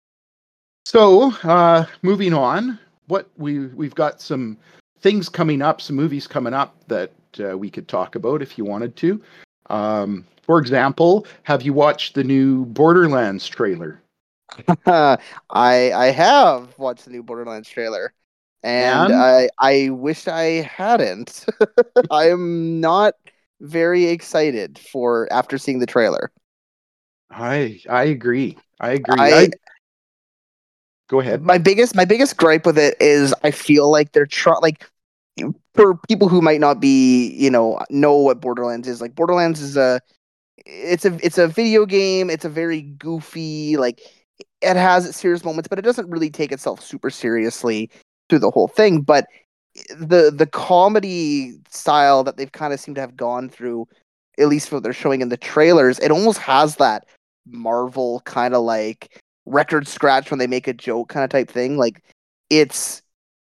So, uh, moving on, what we we've got some things coming up, some movies coming up that uh, we could talk about if you wanted to. Um, for example, have you watched the new Borderlands trailer? I I have watched the new Borderlands trailer, and, and? I I wish I hadn't. I am not very excited for after seeing the trailer. I I agree. I agree. I, I Go ahead. My biggest my biggest gripe with it is I feel like they're trying, like, for people who might not be, you know, know what Borderlands is. Like Borderlands is a it's a it's a video game. It's a very goofy, like it has its serious moments, but it doesn't really take itself super seriously through the whole thing. But the the comedy style that they've kind of seemed to have gone through, at least what they're showing in the trailers, it almost has that Marvel kind of like record scratch when they make a joke kind of type thing. Like it's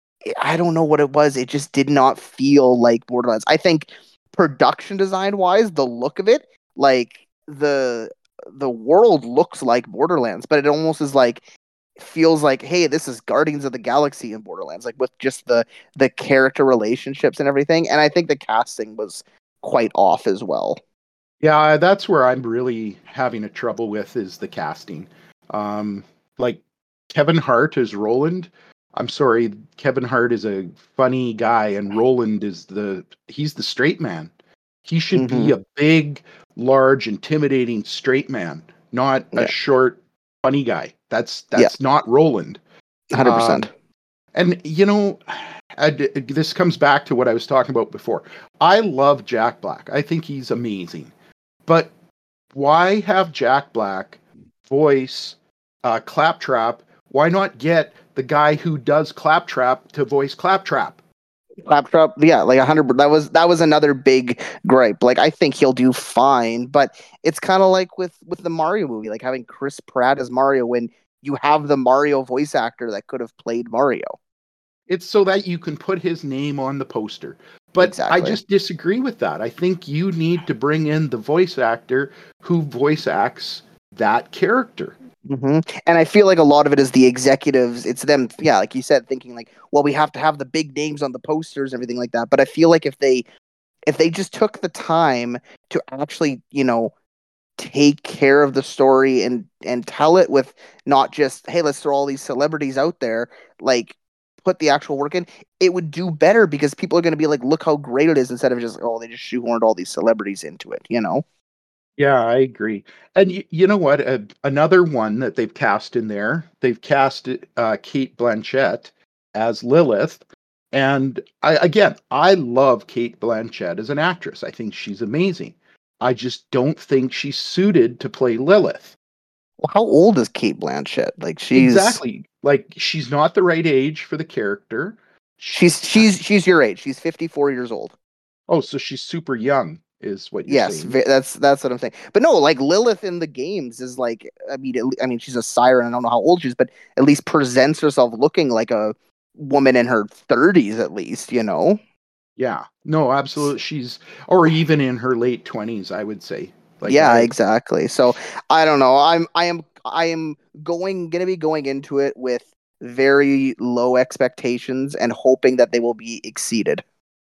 I don't know what it was. It just did not feel like Borderlands. I think production design wise, the look of it, like the the world looks like Borderlands, but it almost is like feels like, hey, this is Guardians of the Galaxy in Borderlands, like with just the the character relationships and everything. And I think the casting was quite off as well. Yeah, that's where I'm really having a trouble with is the casting. Um, like Kevin Hart as Roland. I'm sorry, Kevin Hart is a funny guy, and Roland is the he's the straight man. He should Mm-hmm. be a big, large, intimidating straight man, not a Yeah, short, funny guy. That's yeah, that's not Roland. one hundred Um, percent. and you know, I, this comes back to what I was talking about before. I love Jack Black. I think he's amazing. But why have Jack Black voice uh, Claptrap? Why not get the guy who does Claptrap to voice Claptrap? Claptrap, yeah, like a hundred. That was that was another big gripe. Like I think he'll do fine, but it's kind of like with with the Mario movie, like having Chris Pratt as Mario when you have the Mario voice actor that could have played Mario. It's so that you can put his name on the poster. But I Exactly. just disagree with that. I think you need to bring in the voice actor who voice acts that character. hmm And I feel like a lot of it is the executives. It's them, yeah, like you said, thinking like, well, we have to have the big names on the posters and everything like that. But I feel like if they if they just took the time to actually, you know, take care of the story and and tell it with not just, hey, let's throw all these celebrities out there, like put the actual work in, it would do better because people are going to be like, look how great it is instead of just, oh, they just shoehorned all these celebrities into it, you know? Yeah, I agree. And y- you know what? Uh, another one that they've cast in there, they've cast uh, Kate Blanchett as Lilith. And I, again, I love Kate Blanchett as an actress. I think she's amazing. I just don't think she's suited to play Lilith. Well, how old is Kate Blanchett? Like she's Exactly. Like she's not the right age for the character. Sh she's she's she's your age. She's fifty-four years old. oh, so she's super young, is what you're Yes, saying. ve- that's that's what I'm saying. But no, like Lilith in the games is like, I mean, at le- I mean, she's a siren. I don't know how old she is, but at least presents herself looking like a woman in her thirties, at least. You know? Yeah. No, absolutely. She's, or even in her late twenties, I would say. Like, Yeah, I, exactly. So I don't know. I'm I am I am going gonna be going into it with very low expectations and hoping that they will be exceeded.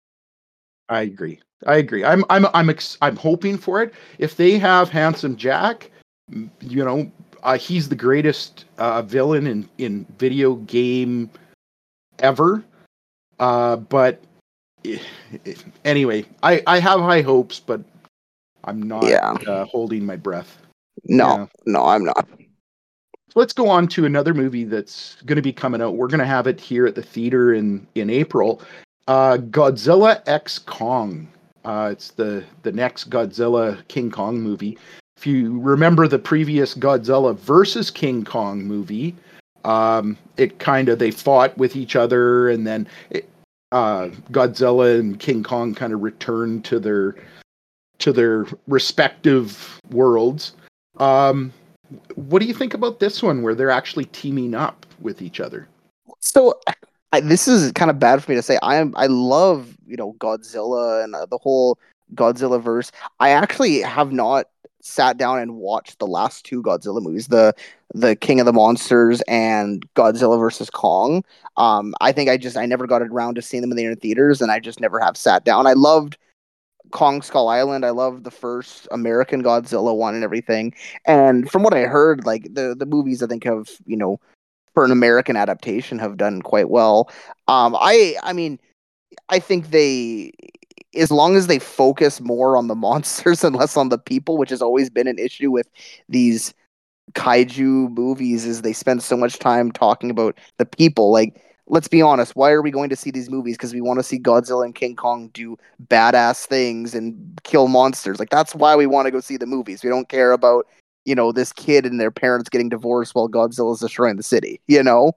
I agree. I agree. I'm, I'm, I'm, ex- I'm hoping for it. If they have Handsome Jack, m- you know, uh, he's the greatest uh, villain in, in video game ever. Uh, but eh, eh, anyway, I, I have high hopes, but I'm not Yeah. uh, holding my breath. No, Yeah. no, I'm not. So let's go on to another movie that's going to be coming out. We're going to have it here at the theater in in April. Uh, Godzilla X Kong. Uh, it's the the next Godzilla King Kong movie. If you remember the previous Godzilla versus King Kong movie, um, it kind of they fought with each other, and then it, uh, Godzilla and King Kong kind of returned to their to their respective worlds. Um, what do you think about this one where they're actually teaming up with each other? So I, this is kind of bad for me to say. I am I love, you know, Godzilla and uh, the whole Godzilla verse. I actually have not sat down and watched the last two Godzilla movies, the the King of the Monsters and Godzilla versus Kong. Um, I think I just I never got around to seeing them in the theaters, and I just never have sat down. I loved Kong Skull Island. I loved the first American Godzilla one and everything. And from what I heard, like the the movies, I think have, you know, for an American adaptation have done quite well. Um, I I mean, I think they, as long as they focus more on the monsters and less on the people, which has always been an issue with these kaiju movies, is they spend so much time talking about the people. Like, let's be honest, why are we going to see these movies? Because we want to see Godzilla and King Kong do badass things and kill monsters. Like, that's why we want to go see the movies. We don't care about, you know, this kid and their parents getting divorced while Godzilla's destroying the city, you know?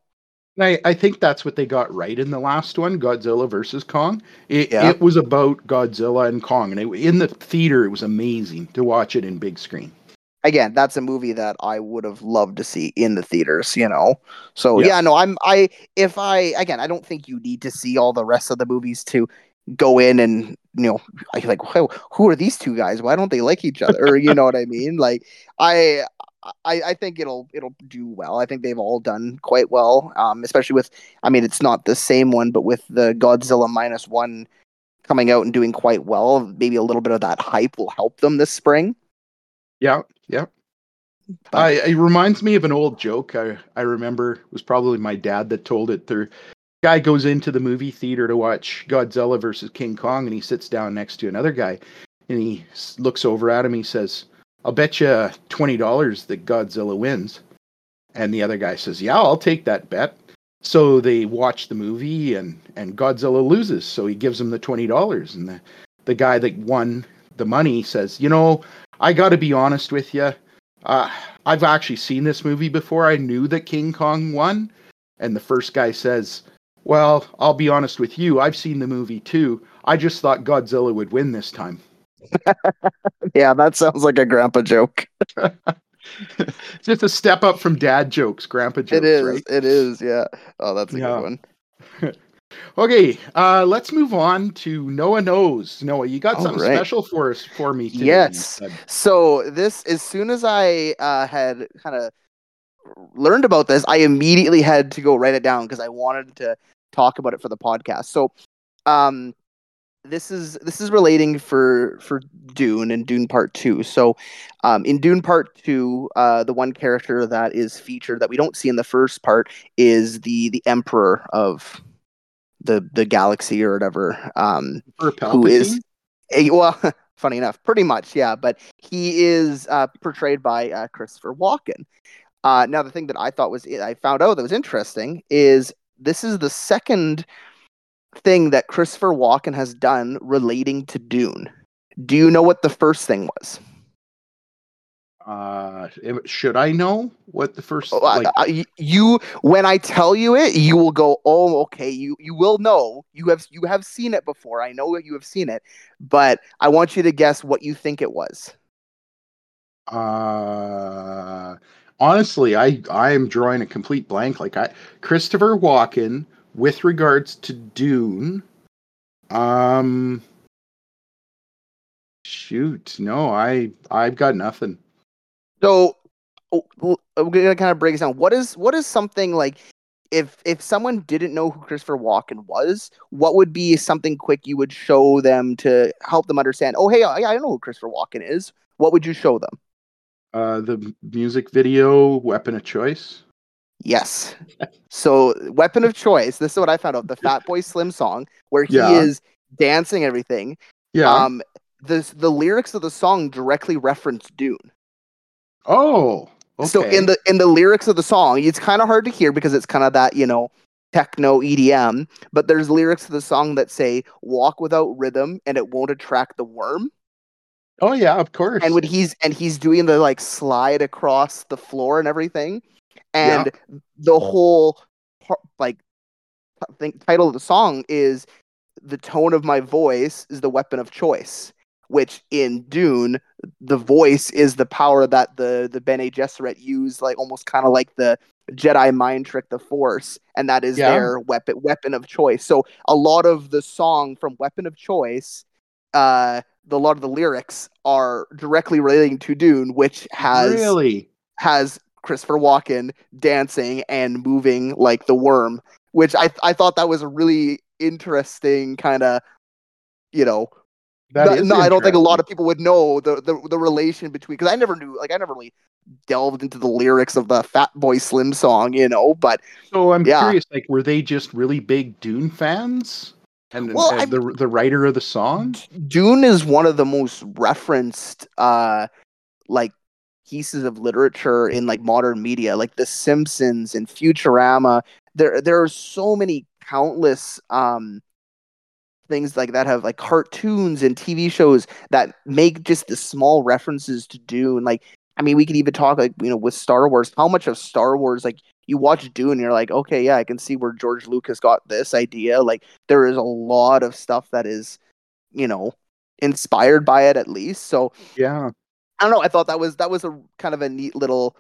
I, I think that's what they got right in the last one, Godzilla versus Kong. It Yeah. it was about Godzilla and Kong, and it, in the theater, it was amazing to watch it in big screen. Again, that's a movie that I would have loved to see in the theaters, you know. So Yeah. yeah, no, I'm I if I again, I don't think you need to see all the rest of the movies to go in and you know, I like who, who are these two guys? Why don't they like each other? Or you know what I mean? Like I I, I think it'll it'll do well. I think they've all done quite well, um, especially with. I mean, it's not the same one, but with the Godzilla minus one coming out and doing quite well, maybe a little bit of that hype will help them this spring. Yeah, yeah. But I, it reminds me of an old joke. I, I remember it was probably my dad that told it. The guy goes into the movie theater to watch Godzilla versus King Kong, and he sits down next to another guy, and he looks over at him. He says, "I'll bet you twenty dollars that Godzilla wins." And the other guy says, "Yeah, I'll take that bet." So they watch the movie, and, and Godzilla loses. So he gives him the twenty dollars, and the the guy that won the money says, "You know, I got to be honest with you. Uh, I've actually seen this movie before. I knew that King Kong won." And the first guy says, "Well, I'll be honest with you. I've seen the movie too. I just thought Godzilla would win this time." yeah, that sounds like a grandpa joke. Just a step up from dad jokes, grandpa jokes, It is. right? It is. Yeah. Oh, that's a Yeah. good one. Okay, uh, let's move on to Noah Knows. Noah, you got All something right. special for us for me today. Yes. you said. So this, as soon as I uh, had kind of learned about this, I immediately had to go write it down because I wanted to talk about it for the podcast. So, um, this is this is relating for for Dune and Dune Part Two. So, um, in Dune Part Two, uh, the one character that is featured that we don't see in the first part is the the Emperor of the the galaxy or whatever. Um, For who is Palpatine? a, well, funny enough, pretty much, yeah. But he is uh, portrayed by uh, Christopher Walken. Uh, now, the thing that I thought was I found out that was interesting is this is the second thing that Christopher Walken has done relating to Dune. Do you know what the first thing was? Uh, if- should I know what the first Oh, like? I- I- you, when I tell you it, you will go, "Oh, okay." You you will know. You have you have seen it before. I know that you have seen it, but I want you to guess what you think it was. Uh, honestly, I I am drawing a complete blank. Like I, Christopher Walken, with regards to Dune. Um, shoot, no, I I've got nothing. So, oh, well, I'm gonna kind of break it down. What is what is something like if if someone didn't know who Christopher Walken was, what would be something quick you would show them to help them understand? Oh, hey, I, I know who Christopher Walken is. What would you show them? Uh, the music video, Weapon of Choice. Yes. So, Weapon of Choice. This is what I found out. The Fatboy Slim song, where he Yeah, is dancing, everything. yeah. Um, the the lyrics of the song directly reference Dune. Oh, So in okay. the in the lyrics of the song, it's kind of hard to hear because it's kind of that, you know, techno E D M, but there's lyrics to the song that say walk without rhythm and it won't attract the worm. Oh yeah, of And course. when he's and he's doing the like slide across the floor and everything, Yeah. and the whole part, like think title of the song is the tone of my voice is the weapon of choice, which in Dune, the voice is the power that the the Bene Gesserit use, like almost kind of like the Jedi mind trick, the Force, and that is Yeah. their weapon weapon of choice. So a lot of the song from Weapon of Choice, uh, the, a lot of the lyrics are directly relating to Dune, which has Really? has Christopher Walken dancing and moving like the worm, which I I thought that was a really interesting kind of, you know, That no, is no, I don't think a lot interesting. of people would know the the, the relation between, because I never knew, like I never really delved into the lyrics of the Fat Boy Slim song, you know, but So I'm yeah. curious, like, were they just really big Dune fans? And, and Well, uh, I the the writer of the song? Dune is one of the most referenced uh like pieces of literature in like modern media, like The Simpsons and Futurama. There there are so many countless um things like that have like cartoons and T V shows that make just the small references to Dune. Like, I mean, we could even talk like, you know, with Star Wars, how much of Star Wars like you watch Dune, you're like, okay, yeah, I can see where George Lucas got this idea. Like, there is a lot of stuff that is, you know, inspired by it at least. So Yeah. I don't know. I thought that was that was a kind of a neat little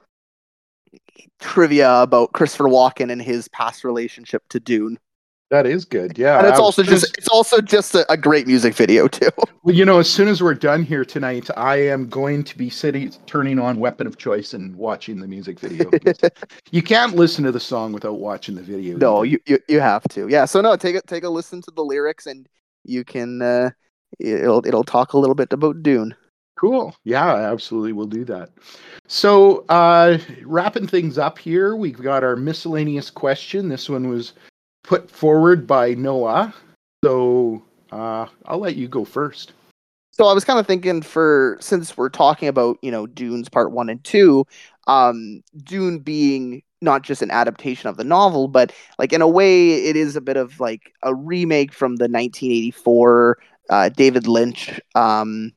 trivia about Christopher Walken and his past relationship to Dune. That is good. Yeah. And it's As also soon just as- it's also just a, a great music video too. well, you know, as soon as we're done here tonight, I am going to be sitting, turning on Weapon of Choice and watching the music video. You can't listen to the song without watching the video. No, either. you, you you have to. Yeah. So no, take a take a listen to the lyrics, and you can uh, it'll it'll talk a little bit about Dune. Cool. Yeah, absolutely. We'll do that. So, uh, wrapping things up here, we've got our miscellaneous question. This one was put forward by Noah. So, uh, I'll let you go first. So I was kind of thinking, for since we're talking about, you know, Dune's part one and two, um, Dune being not just an adaptation of the novel, but like in a way, it is a bit of like a remake from the nineteen eighty-four uh, David Lynch um,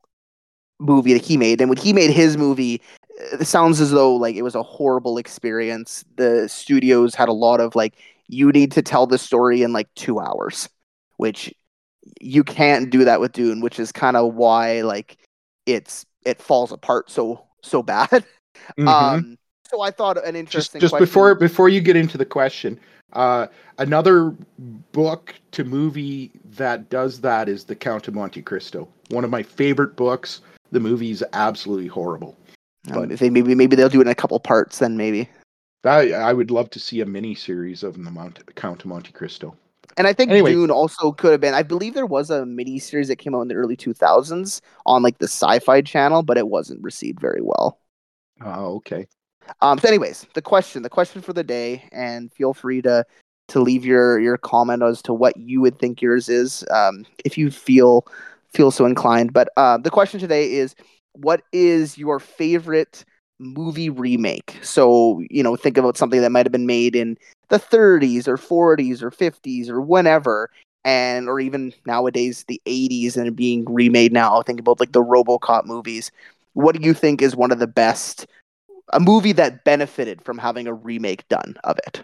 movie that he made. And when he made his movie, it sounds as though like it was a horrible experience. The studios had a lot of like, you need to tell the story in like two hours, which you can't do that with Dune, which is kind of why like it's it falls apart so so bad. Mm-hmm. Um, so I thought an Just, interesting just question. before before you get into the question, uh, another book to movie that does that is The Count of Monte Cristo. One of my favorite books. The movie's absolutely horrible. Um, if they maybe maybe they'll do it in a couple parts, then maybe. I, I would love to see a mini series of the Mount, Count of Monte Cristo. And I think Anyway. Dune also could have been. I believe there was a mini series that came out in the early two thousands on like the Sci-Fi Channel, but it wasn't received very well. Oh, okay. Um, so, anyways, the question, the question for the day, and feel free to to leave your your comment as to what you would think yours is, um, if you feel feel so inclined. But uh, the question today is, what is your favorite movie remake? So, you know, think about something that might have been made in the thirties or forties or fifties or whenever, and or even nowadays the eighties and being remade now. Think about like the RoboCop movies. What do you think is one of the best, a movie that benefited from having a remake done of it?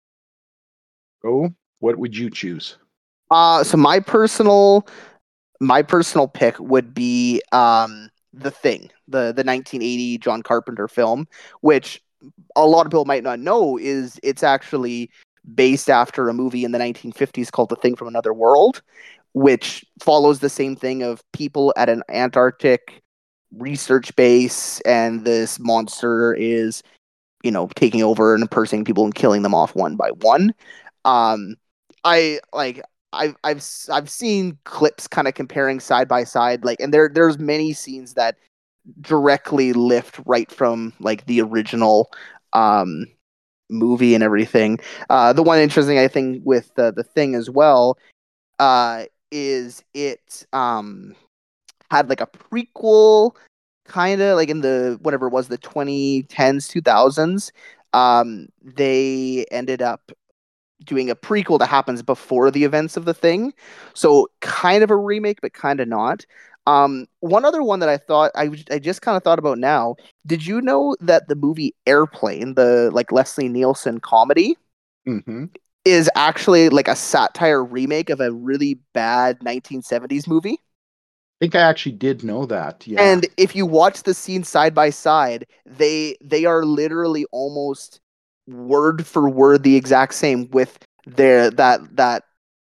Oh, what would you choose? Uh, so my personal my personal pick would be um, The Thing, the the nineteen eighty John Carpenter film, which a lot of people might not know is it's actually based after a movie in the nineteen fifties called The Thing from Another World, which follows the same thing of people at an Antarctic research base, and this monster is, you know, taking over and impersonating people and killing them off one by one. Um, I like I've I've I've seen clips kind of comparing side by side, like, and there there's many scenes that directly lift right from like the original um movie and everything. Uh, the one interesting I think with the the Thing as well uh is it um had like a prequel, kind of like in the whatever it was, the twenty tens, two thousands. Um, they ended up doing a prequel that happens before the events of The Thing, so kind of a remake, but kind of not. Um, one other one that I thought I I just kind of thought about now. Did you know that the movie Airplane, the like Leslie Nielsen comedy, Mm-hmm. is actually like a satire remake of a really bad nineteen seventies movie? I think I actually did know that. Yeah. And if you watch the scenes side by side, they they are literally almost word for word the exact same, with their that that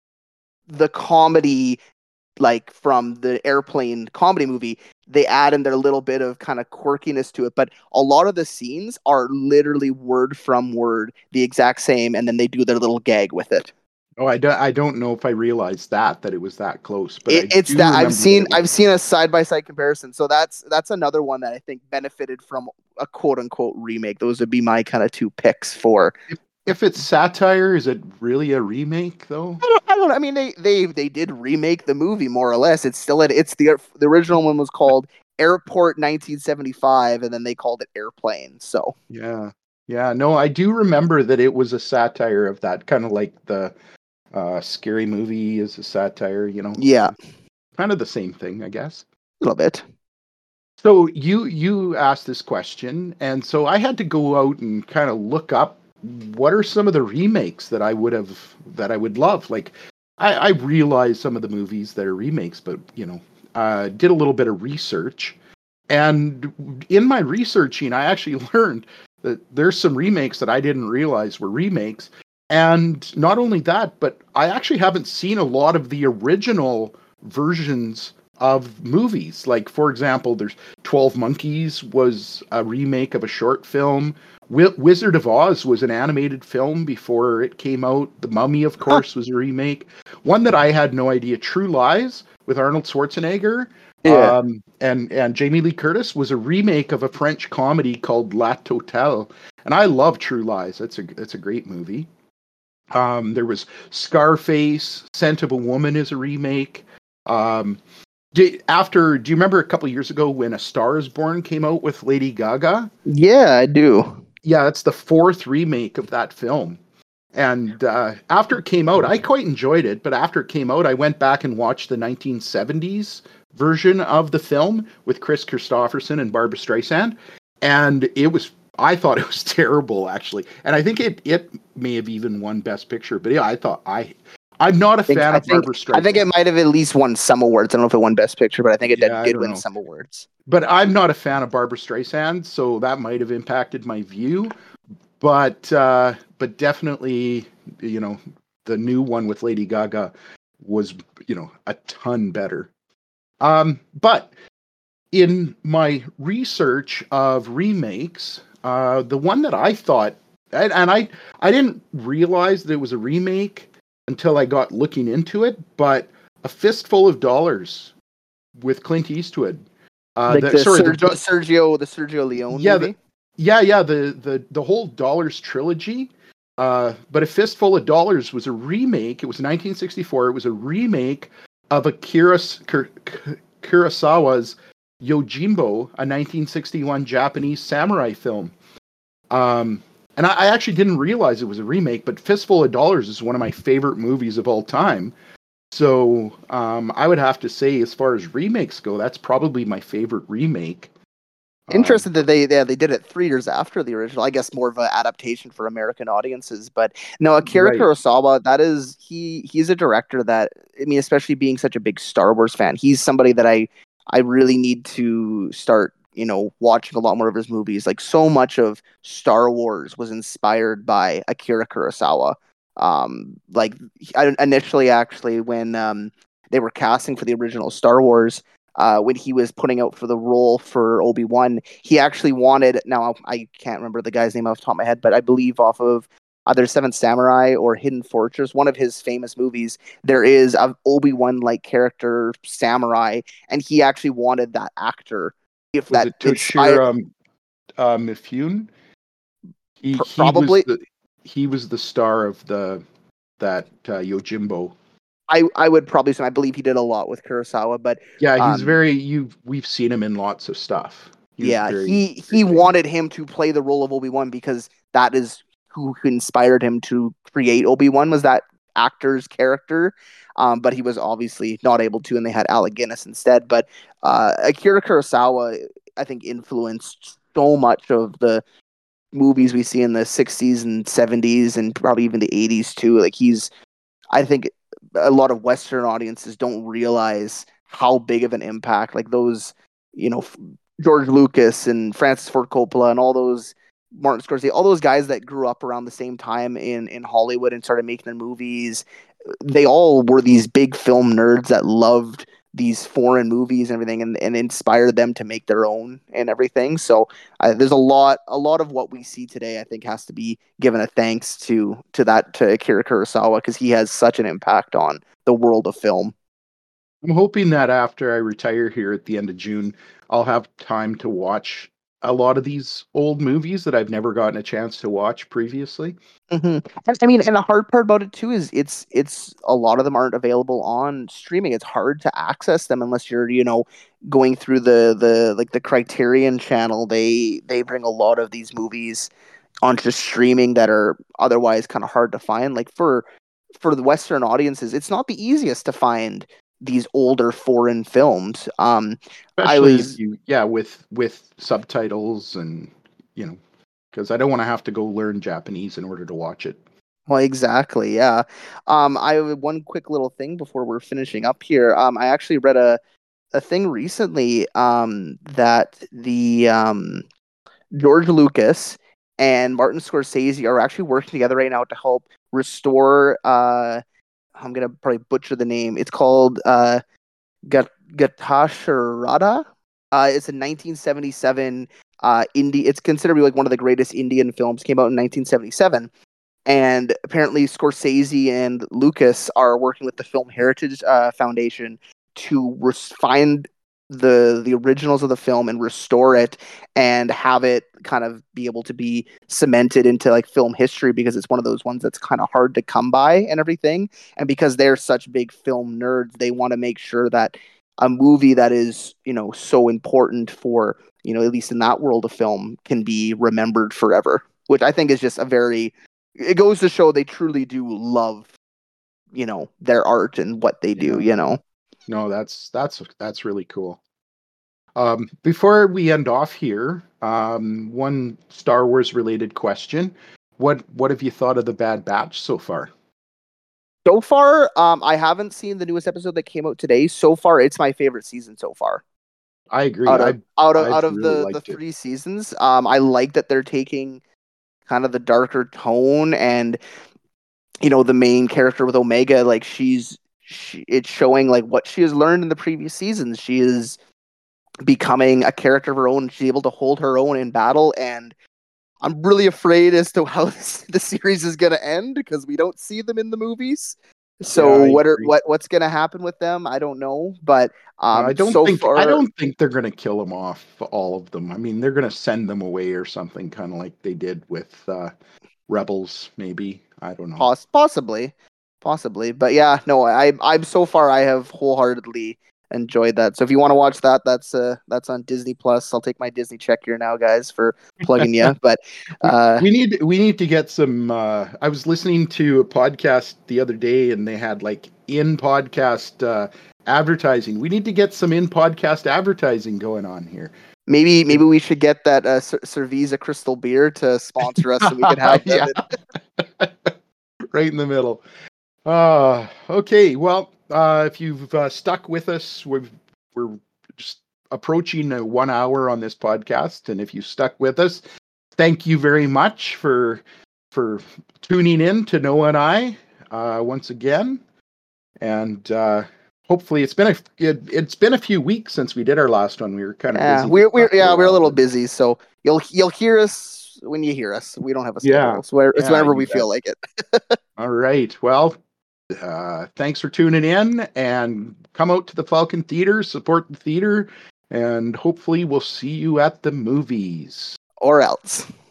the comedy, like from the Airplane comedy movie, they add in their little bit of kind of quirkiness to it, but a lot of the scenes are literally word from word the exact same, and then they do their little gag with it. Oh, I don't. I don't know if I realized that that it was that close, but It, I it's do that I've remember seen that it was- I've seen a side by side comparison. So that's that's another one that I think benefited from a quote unquote remake. Those would be my kind of two picks for. If it's satire, is it really a remake though? I don't, I don't know. I mean, they they they did remake the movie more or less. It's still it. It's the the original one was called Airport nineteen seventy-five, and then they called it Airplane. So Yeah, yeah. No, I do remember that it was a satire of that, kind of like the uh, Scary Movie is a satire. You know, yeah, kind of the same thing, I guess. a little bit. So you you asked this question, and so I had to go out and kind of look up what are some of the remakes that I would have that I would love? Like, I, I realize some of the movies that are remakes, but you know, uh, did a little bit of research, and in my researching, I actually learned that there's some remakes that I didn't realize were remakes. And not only that, but I actually haven't seen a lot of the original versions of movies. Like, for example, there's twelve Monkeys was a remake of a short film. Wi- Wizard of Oz was an animated film before it came out. The Mummy, of course, was a remake. One that I had no idea, True Lies with Arnold Schwarzenegger. Yeah. Um, and, and Jamie Lee Curtis was a remake of a French comedy called La Totale. And I love True Lies. That's a, that's a great movie. Um, there was Scarface, Scent of a Woman is a remake. Um, do, after, do you remember a couple of years ago when A Star is Born came out with Lady Gaga? Yeah, I do. Yeah, it's the fourth remake of that film. And uh, after it came out, I quite enjoyed it. But after it came out, I went back and watched the nineteen seventies version of the film with Chris Christopherson and Barbra Streisand. And it was, I thought it was terrible, actually. And I think it it may have even won Best Picture. But yeah, I thought, I, I'm not a think, fan I of think, Barbra Streisand. I think it might have at least won some awards. I don't know if it won Best Picture, but I think it Yeah, did, did I win know. some awards. But I'm not a fan of Barbra Streisand, so that might have impacted my view. But uh, but definitely, you know, the new one with Lady Gaga was, you know, a ton better. Um, but in my research of remakes, uh, the one that I thought, and, and I I didn't realize that it was a remake until I got looking into it, but A Fistful of Dollars with Clint Eastwood. Uh, Like the, the, sorry, Sergio, the, Sergio, the Sergio Leone yeah, movie. the, yeah, yeah, the the the whole Dollars trilogy. Uh, but A Fistful of Dollars was a remake. It was nineteen sixty-four. It was a remake of Akira Kurosawa's Yojimbo, a nineteen sixty-one Japanese samurai film. Um, and I, I actually didn't realize it was a remake, but Fistful of Dollars is one of my favorite movies of all time. So um, I would have to say, as far as remakes go, that's probably my favorite remake. Interesting that they yeah, they did it three years after the original. I guess more of an adaptation for American audiences. But no, Akira Right. Kurosawa, that is he he's a director that, I mean, especially being such a big Star Wars fan, he's somebody that I I really need to start, you know, watching a lot more of his movies. Like, so much of Star Wars was inspired by Akira Kurosawa. Um, like I, initially, actually, when um they were casting for the original Star Wars. Uh, when he was putting out for the role for Obi-Wan, he actually wanted, now I can't remember the guy's name off the top of my head, but I believe off of either Seventh Samurai or Hidden Fortress, one of his famous movies, there is a Obi-Wan-like character, samurai, and he actually wanted that actor. If Was that it inspired, Toshiro um, uh, Mifune? He pr- he was probably, the he was the star of the that uh, Yojimbo. I, I would probably say, I believe he did a lot with Kurosawa, but Yeah, he's um, very you. We've seen him in lots of stuff. He was yeah, very, he very he famous. wanted him to play the role of Obi-Wan because that is who inspired him to create Obi-Wan, was that actor's character. Um, but he was obviously not able to, and they had Alec Guinness instead. But uh, Akira Kurosawa, I think, influenced so much of the movies we see in the sixties and seventies and probably even the eighties too. Like, he's, I think a lot of Western audiences don't realize how big of an impact, like those, you know, George Lucas and Francis Ford Coppola and all those, Martin Scorsese, all those guys that grew up around the same time in, in Hollywood and started making their movies. They all were these big film nerds that loved these foreign movies and everything, and, and inspired them to make their own and everything. So uh, there's a lot, a lot of what we see today, I think, has to be given a thanks to to that to Akira Kurosawa, because he has such an impact on the world of film. I'm hoping that after I retire here at the end of June, I'll have time to watch a lot of these old movies that I've never gotten a chance to watch previously. Mm-hmm. And, I mean, and the hard part about it too is it's it's a lot of them aren't available on streaming. It's hard to access them unless you're, you know, going through the the like the Criterion channel. They they bring a lot of these movies onto streaming that are otherwise kind of hard to find. Like for for the Western audiences, it's not the easiest to find these older foreign films. Um, I Especially if was you, yeah, with with subtitles and, you know, because I don't want to have to go learn Japanese in order to watch it. Well, exactly. Yeah. Um, I have one quick little thing before we're finishing up here. Um, I actually read a a thing recently. Um, that the um George Lucas and Martin Scorsese are actually working together right now to help restore. Uh, I'm gonna probably butcher the name. It's called uh, Gat- Gatasharada. Uh, it's a nineteen seventy-seven uh, indie. It's considered to be like one of the greatest Indian films. Came out in nineteen seventy-seven, and apparently Scorsese and Lucas are working with the Film Heritage uh, Foundation to res- find the the originals of the film and restore it and have it kind of be able to be cemented into like film history, because it's one of those ones that's kind of hard to come by and everything. And because they're such big film nerds, they want to make sure that a movie that is, you know, so important for, you know, at least in that world of film, can be remembered forever, which I think is just a very, it goes to show they truly do love, you know, their art and what they do, Yeah. you know. No, that's that's that's really cool. Um, before we end off here, um, one Star Wars related question: What what have you thought of the Bad Batch so far? So far, um, I haven't seen the newest episode that came out today. So far, it's my favorite season so far. I agree. Out of I out of I've out of really the the liked it. three seasons, um, I like that they're taking kind of the darker tone, and you know, the main character with Omega, like she's she, it's showing like what she has learned in the previous seasons. She is becoming a character of her own. She's able to hold her own in battle, and I'm really afraid as to how this, the series is going to end, because we don't see them in the movies. Yeah, So I what are agree. what what's going to happen with them? I don't know, but I um, don't so think I far, don't think they're going to kill them off, all of them. I mean, they're going to send them away or something, kind of like they did with uh, Rebels. Maybe, I don't know. poss- possibly, possibly, but yeah, no, I I'm so far I have wholeheartedly enjoyed that. So if you want to watch that, that's uh that's on Disney Plus. I'll take my Disney check here now, guys, for plugging you. But we, uh, we need we need to get some. Uh, I was listening to a podcast the other day, and they had like in podcast uh, advertising. We need to get some in podcast advertising going on here. maybe maybe we should get that uh, Cer- Cerveza Crystal Beer to sponsor us, so we can have them. Yeah, In. right in the middle. Uh, okay. Well, uh, if you've uh, stuck with us, we've, we're just approaching uh, one hour on this podcast, and if you stuck with us, thank you very much for for tuning in to Noah and I uh, once again. And uh, hopefully, it's been a it, it's been a few weeks since we did our last one. We were kind of Yeah, busy. we're we're yeah for we're a while, little but- busy, so you'll you'll hear us when you hear us. We don't have a Yeah, schedule, so where- it's yeah, whenever you we bet. feel like it. All right. Well, uh, thanks for tuning in, and come out to the Falcon Theater, support the theater, and hopefully we'll see you at the movies. Or else.